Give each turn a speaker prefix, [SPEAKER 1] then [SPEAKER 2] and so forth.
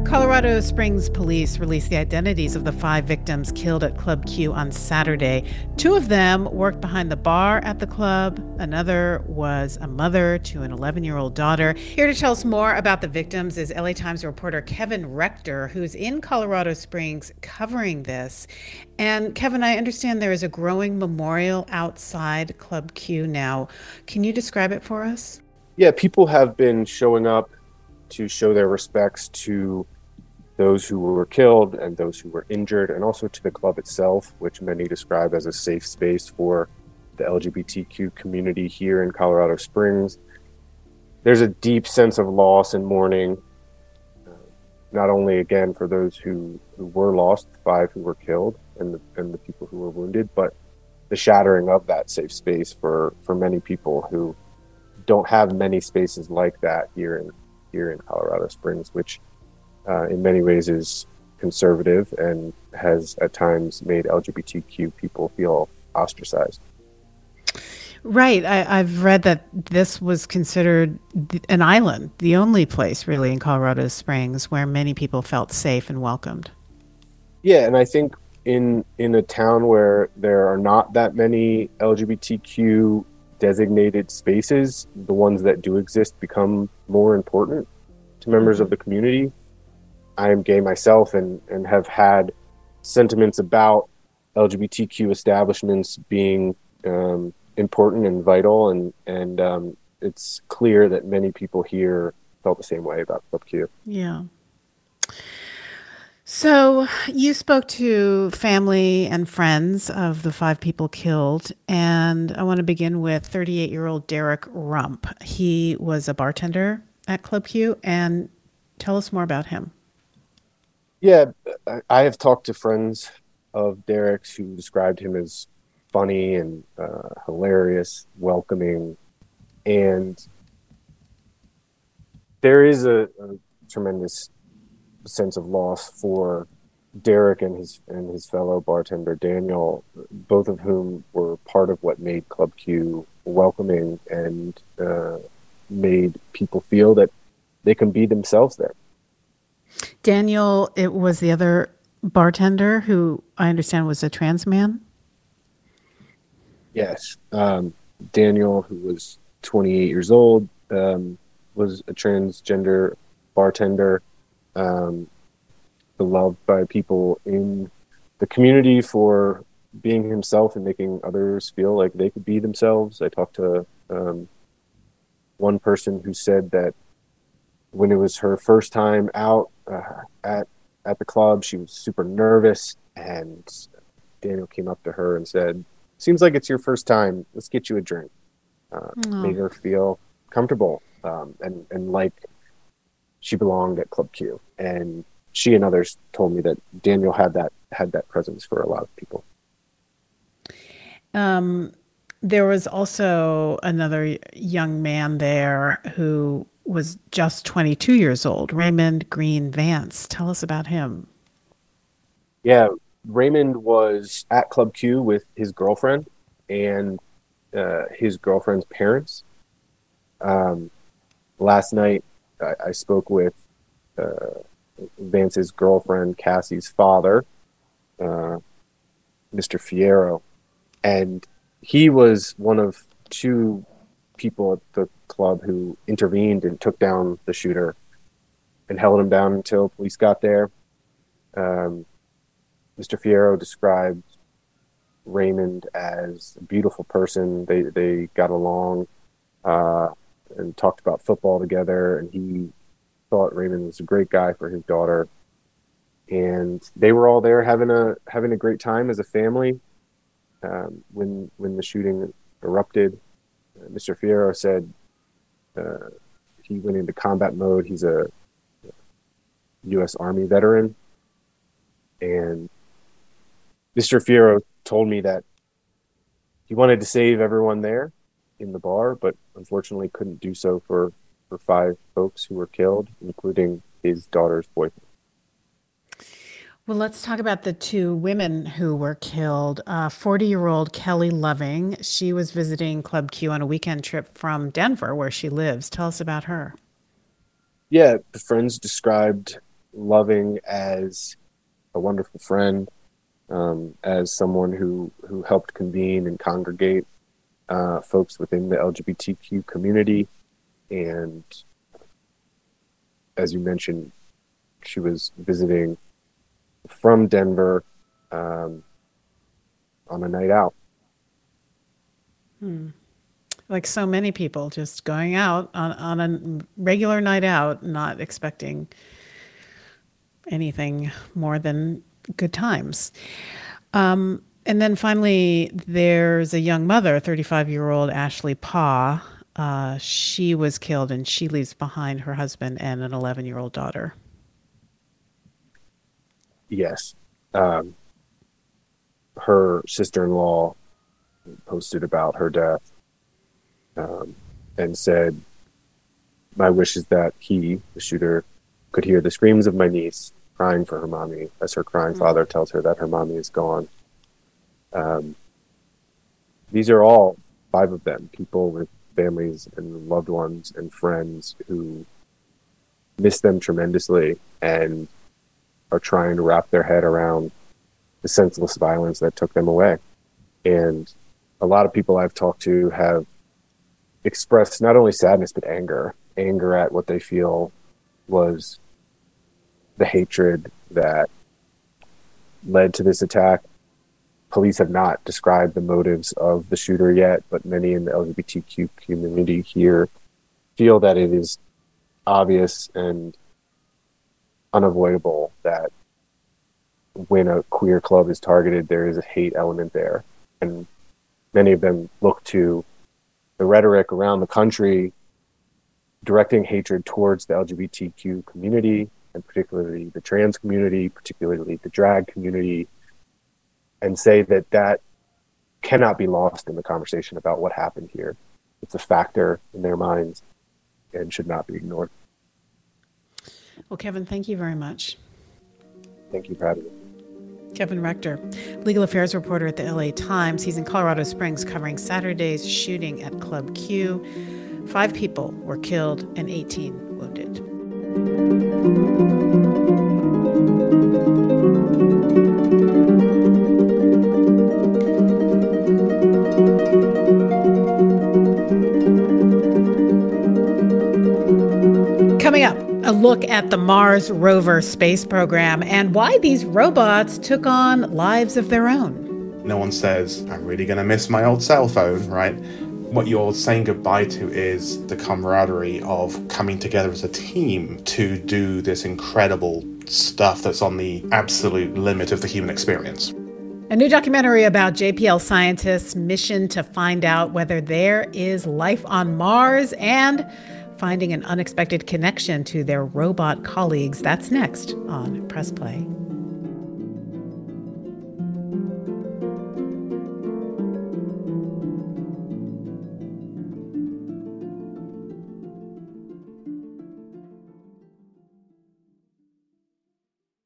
[SPEAKER 1] Colorado Springs police released the identities of the 5 victims killed at Club Q on Saturday. 2 of them worked behind the bar at the club. Another was a mother to an 11-year-old daughter. Here to tell us more about the victims is LA Times reporter Kevin Rector, who's in Colorado Springs covering this. And Kevin, I understand there is a growing memorial outside Club Q now. Can you describe it for us?
[SPEAKER 2] Yeah, people have been showing up to show their respects to those who were killed and those who were injured, and also to the club itself, which many describe as a safe space for the LGBTQ community here in Colorado Springs. There's a deep sense of loss and mourning, not only again for those who were lost, 5 who were killed, and the people who were wounded, but the shattering of that safe space for many people who don't have many spaces like that here in Colorado Springs, which in many ways is conservative and has at times made LGBTQ people feel ostracized.
[SPEAKER 1] Right. I've read that this was considered an island, the only place really in Colorado Springs where many people felt safe and welcomed.
[SPEAKER 2] Yeah, and I think in a town where there are not that many LGBTQ designated spaces, the ones that do exist become more important to members of
[SPEAKER 1] Hmm.
[SPEAKER 2] the community. I am gay myself and have had sentiments about LGBTQ establishments being important and vital, and it's clear that many people here felt the same way about Club Q.
[SPEAKER 1] Yeah. So you spoke to family and friends of the 5 people killed, and I want to begin with 38-year-old Derek Rump. He was a bartender at Club Q, and tell us more about him.
[SPEAKER 2] Yeah, I have talked to friends of Derek's who described him as funny and hilarious, welcoming, and there is a tremendous sense of loss for Derek and his fellow bartender Daniel, both of whom were part of what made Club Q welcoming and made people feel that they can be themselves there.
[SPEAKER 1] Daniel, it was the other bartender who I understand was a trans man.
[SPEAKER 2] Yes, Daniel, who was 28 years old, was a transgender bartender, um, beloved by people in the community for being himself and making others feel like they could be themselves. I talked to one person who said that when it was her first time out at the club, she was super nervous, and Daniel came up to her and said, "Seems like it's your first time. Let's get you a drink." Made
[SPEAKER 1] Oh,
[SPEAKER 2] her feel comfortable, and like she belonged at Club Q. And she and others told me that Daniel had that presence for a lot of people.
[SPEAKER 1] um, there was also another young man there who was just 22 years old, Raymond Green Vance. Tell us about him.
[SPEAKER 2] Yeah, Raymond was at Club Q with his girlfriend and his girlfriend's parents. Um, Last night, I spoke with uh, Vance's girlfriend, Cassie's father, uh, Mr. Fierro, and he was one of 2 people at the club who intervened and took down the shooter and held him down until police got there. Um, Mr. Fierro described Raymond as a beautiful person. They got along uh, and talked about football together, and he thought Raymond was a great guy for his daughter. And they were all there having a great time as a family. When the shooting erupted, Mr. Fierro said uh, he went into combat mode. He's a U.S. Army veteran, and Mr. Fierro told me that he wanted to save everyone there in the bar, but unfortunately couldn't do so for 5 folks who were killed, including his daughter's boyfriend.
[SPEAKER 1] Well, let's talk about the 2 women who were killed. 40-year-old Kelly Loving. She was visiting Club Q on a weekend trip from Denver, where she lives. Tell us about her.
[SPEAKER 2] Yeah, the friends described loving as a wonderful friend, as someone who helped convene and congregate folks within the LGBTQ community. And as you mentioned, she was visiting from Denver on a night out.
[SPEAKER 1] Like so many people, just going out on a regular night out, not expecting anything more than good times. And then finally, there's a young mother, 35-year-old Ashley Paw. She was killed, and she leaves behind her husband and an 11-year-old daughter.
[SPEAKER 2] Yes. Her sister-in-law posted about her death and said, "My wish is that he, the shooter, could hear the screams of my niece crying for her mommy as her crying father tells her that her mommy is gone." These are all 5 of them, people with families and loved ones and friends who miss them tremendously and are trying to wrap their head around the senseless violence that took them away. And a lot of people I've talked to have expressed not only sadness, but anger at what they feel was the hatred that led to this attack. Police have not described the motives of the shooter yet, but many in the LGBTQ community here feel that it is obvious and unavoidable that when a queer club is targeted, there is a hate element there. And many of them look to the rhetoric around the country directing hatred towards the LGBTQ community, and particularly the trans community, particularly the drag community, and say that that cannot be lost in the conversation about what happened here. It's a factor in their minds and should not be ignored.
[SPEAKER 1] Well, Kevin, thank you very much.
[SPEAKER 2] Thank you for having me.
[SPEAKER 1] Kevin Rector, legal affairs reporter at the LA Times. He's in Colorado Springs covering Saturday's shooting at Club Q. 5 people were killed and 18 wounded. Coming up, a look at the Mars rover space program and why these robots took on lives of their own.
[SPEAKER 3] No one says, "I'm really going to miss my old cell phone," right? What you're saying goodbye to is the camaraderie of coming together as a team to do this incredible stuff that's on the absolute limit of the human experience.
[SPEAKER 1] A new documentary about JPL scientists' mission to find out whether there is life on Mars and finding an unexpected connection to their robot colleagues. That's next on Press Play.